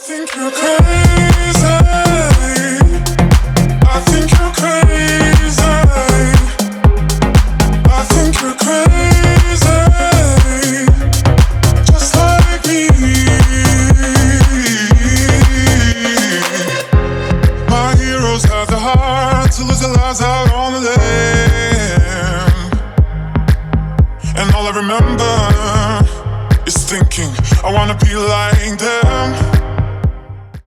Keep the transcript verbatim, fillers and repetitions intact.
think you're crazy. I think you're crazy. I think you're crazy. Just like me. My heroes have the heart to lose their lives out on the land. And all I remember is thinking I wanna be like them.